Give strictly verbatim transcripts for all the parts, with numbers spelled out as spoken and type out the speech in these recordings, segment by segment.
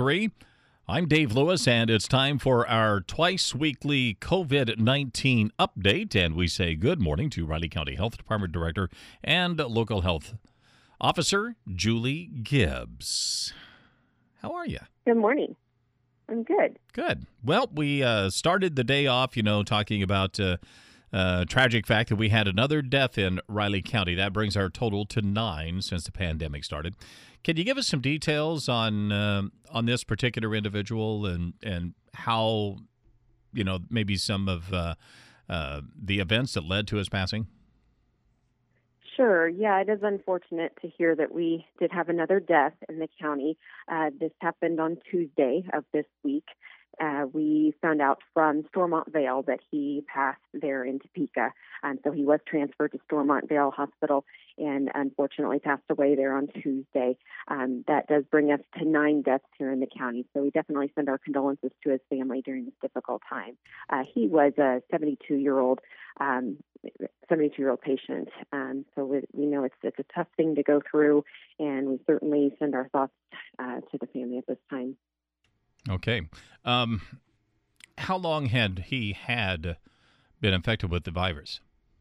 three. I'm Dave Lewis, and it's time for our twice-weekly COVID nineteen update. And we say good morning to Riley County Health Department Director and Local Health Officer Julie Gibbs. How are you? Good morning. I'm good. Good. Well, we uh, started the day off, you know, talking about uh, uh, tragic fact that we had another death in Riley County. That brings our total to nine since the pandemic started. Can you give us some details on uh, on this particular individual and and how, you know, maybe some of uh, uh, the events that led to his passing? Sure. Yeah, it is unfortunate to hear that we did have another death in the county. Uh, this happened on Tuesday of this week. Uh, we found out from Stormont Vale that he passed there in Topeka. Um, so he was transferred to Stormont Vale Hospital and unfortunately passed away there on Tuesday. Um, that does bring us to nine deaths here in the county. So we definitely send our condolences to his family during this difficult time. Uh, he was a seventy-two-year-old um, seventy-two-year-old patient. Um, so we, we know it's it's a tough thing to go through, and we certainly send our thoughts uh, to the family at this time. Okay. Um, how long had he had been infected with the virus?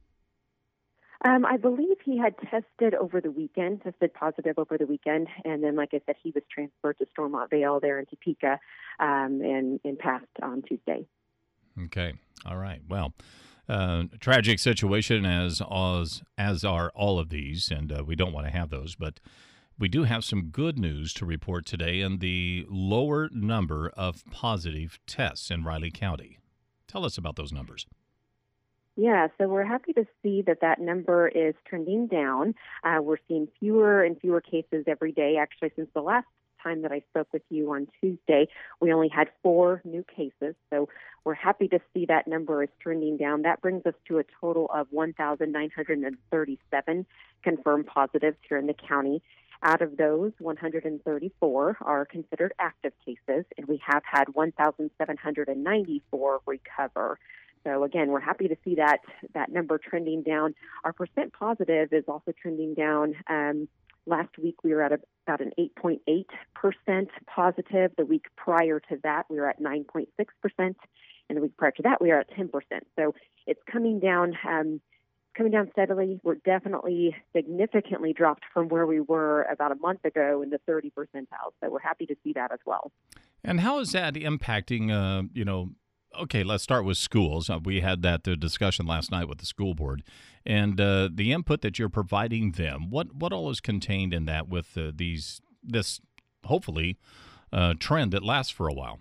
Um, I believe he had tested over the weekend, tested positive over the weekend, and then, like I said, he was transferred to Stormont Vale there in Topeka um, and, and passed on Tuesday. Okay. All right. Well, uh, tragic situation as, as as are all of these, and uh, we don't want to have those, but we do have some good news to report today in the lower number of positive tests in Riley County. Tell us about those numbers. Yeah, so we're happy to see that that number is trending down. Uh, we're seeing fewer and fewer cases every day. Actually, since the last time that I spoke with you on Tuesday, we only had four new cases. So we're happy to see that number is trending down. That brings us to a total of one thousand nine hundred thirty-seven confirmed positives here in the county. Out of those, one hundred thirty-four are considered active cases, and we have had one thousand seven hundred ninety-four recover. So again, we're happy to see that that number trending down. Our percent positive is also trending down. Um, last week, we were at a, about an eight point eight percent positive. The week prior to that, we were at nine point six percent. And the week prior to that, we were at ten percent. So it's coming down um, coming down steadily. We're definitely significantly dropped from where we were about a month ago in the thirty percentile. So we're happy to see that as well. And how is that impacting, uh, you know, okay, let's start with schools. Uh, we had that uh, discussion last night with the school board, and uh, the input that you're providing them. What what all is contained in that with uh, these this hopefully uh, trend that lasts for a while?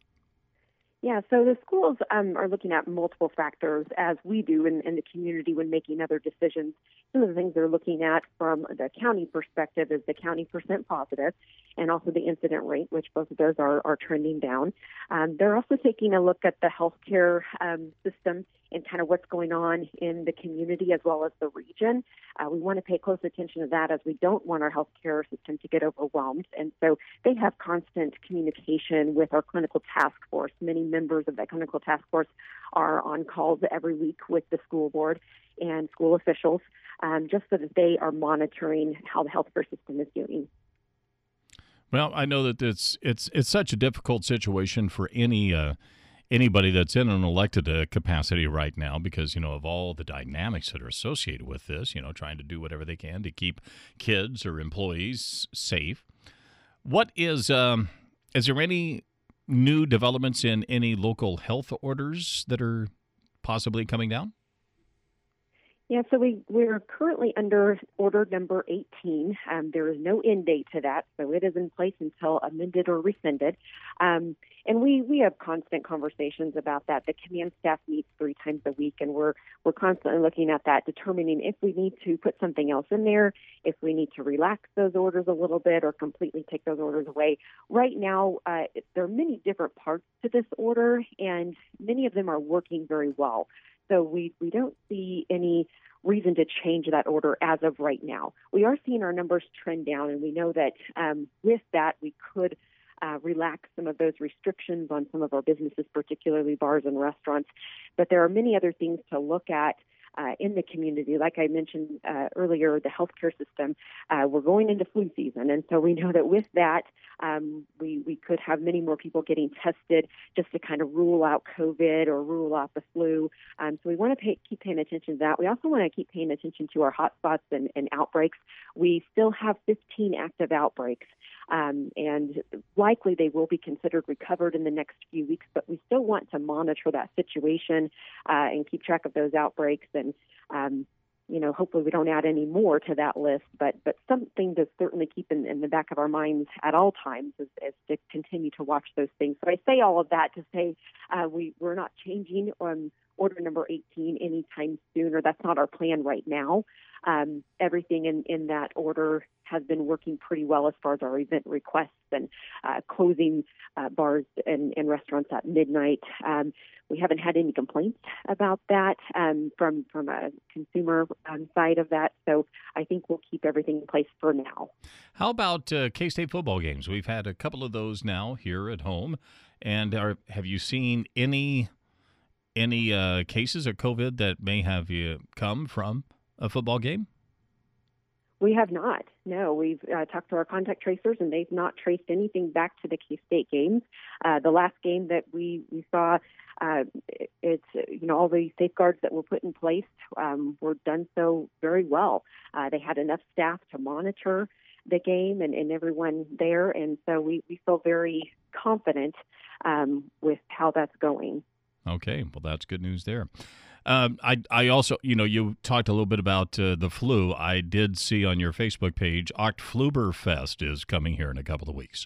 Yeah, so the schools um, are looking at multiple factors, as we do in, in the community when making other decisions. Some of the things they're looking at from the county perspective is the county percent positive and also the incident rate, which both of those are, are trending down. Um, they're also taking a look at the healthcare um, system and kind of what's going on in the community as well as the region. Uh, we want to pay close attention to that as we don't want our healthcare system to get overwhelmed. And so they have constant communication with our clinical task force. Many members of that clinical task force are on calls every week with the school board and school officials, um, just so that they are monitoring how the healthcare system is doing. Well, I know that it's it's it's such a difficult situation for any uh, anybody that's in an elected uh, capacity right now because, you know, of all the dynamics that are associated with this, you know, trying to do whatever they can to keep kids or employees safe. What is um, is there any new developments in any local health orders that are possibly coming down? Yeah, so we, we're currently under order number eighteen. Um, there is no end date to that, so it is in place until amended or rescinded. Um, and we, we have constant conversations about that. The command staff meets three times a week, and we're we're constantly looking at that, determining if we need to put something else in there, if we need to relax those orders a little bit or completely take those orders away. Right now, uh, there are many different parts to this order, and many of them are working very well. So we, we don't see any reason to change that order as of right now. We are seeing our numbers trend down, and we know that um, with that we could uh, relax some of those restrictions on some of our businesses, particularly bars and restaurants. But there are many other things to look at uh, in the community. Like I mentioned uh, earlier, the healthcare system, uh, we're going into flu season. And so we know that with that, um, we, we could have many more people getting tested just to kind of rule out COVID or rule out the flu. Um, so we want to pay, keep paying attention to that. We also want to keep paying attention to our hotspots and, and outbreaks. We still have fifteen active outbreaks. Um, and likely they will be considered recovered in the next few weeks, but we still want to monitor that situation uh, and keep track of those outbreaks. And, um, you know, hopefully we don't add any more to that list, but but something to certainly keep in, in the back of our minds at all times is, is to continue to watch those things. So I say all of that to say uh, we, we're not changing on order number eighteen anytime soon, or that's not our plan right now. Um, everything in, in that order has been working pretty well as far as our event requests and uh, closing uh, bars and, and restaurants at midnight. Um, we haven't had any complaints about that um, from from a consumer um, side of that. So I think we'll keep everything in place for now. How about uh, K-State football games? We've had a couple of those now here at home. And are, have you seen any any uh, cases of COVID that may have uh, come from a football game? We have not. No, we've uh, talked to our contact tracers, and they've not traced anything back to the K-State games. Uh, the last game that we, we saw, uh, it's, you know, all the safeguards that were put in place um, were done so very well. Uh, they had enough staff to monitor the game and, and everyone there, and so we, we feel very confident um, with how that's going. Okay, well, that's good news there. Um, I I also, you know, you talked a little bit about uh, the flu. I did see on your Facebook page, Oktoberfest is coming here in a couple of weeks.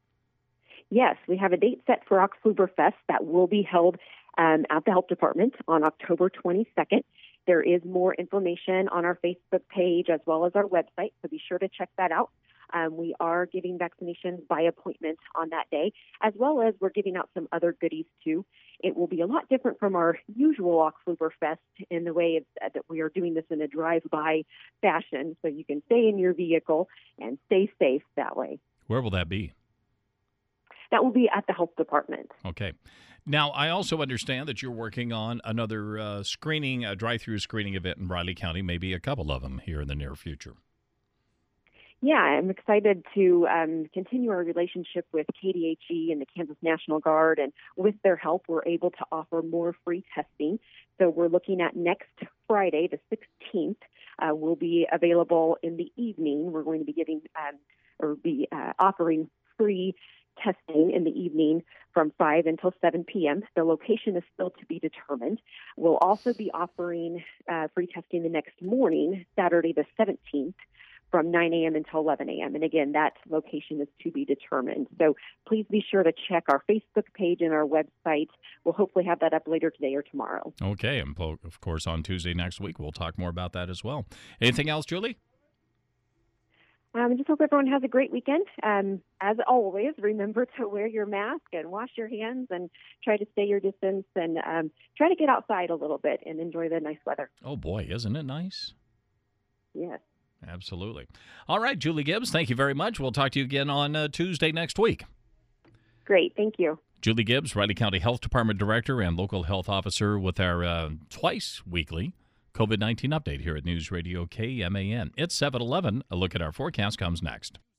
Yes, we have a date set for Oktoberfest that will be held um, at the Health Department on October twenty-second. There is more information on our Facebook page as well as our website, so be sure to check that out. Um, we are giving vaccinations by appointment on that day, as well as we're giving out some other goodies too. It will be a lot different from our usual Oktoberfest in the way of, uh, that we are doing this in a drive-by fashion, so you can stay in your vehicle and stay safe that way. Where will that be? That will be at the Health Department. Okay. Now, I also understand that you're working on another uh, screening, a drive-through screening event in Riley County, maybe a couple of them here in the near future. Yeah, I'm excited to um, continue our relationship with K D H E and the Kansas National Guard, and with their help, we're able to offer more free testing. So we're looking at next Friday, the sixteenth, uh, will be available in the evening. We're going to be giving um, or be uh, offering free testing in the evening from five until seven p.m. The location is still to be determined. We'll also be offering uh, free testing the next morning, Saturday the seventeenth, from nine a.m. until eleven a.m. And again, that location is to be determined. So please be sure to check our Facebook page and our website. We'll hopefully have that up later today or tomorrow. Okay. And of course, on Tuesday next week, we'll talk more about that as well. Anything else, Julie? Um, I just hope everyone has a great weekend. Um, as always, remember to wear your mask and wash your hands and try to stay your distance and um, try to get outside a little bit and enjoy the nice weather. Oh, boy, isn't it nice? Yes. Absolutely. All right, Julie Gibbs, thank you very much. We'll talk to you again on uh, Tuesday next week. Great. Thank you. Julie Gibbs, Riley County Health Department Director and Local Health Officer, with our uh, twice weekly COVID nineteen update here at News Radio K M A N. It's seven eleven. A look at our forecast comes next.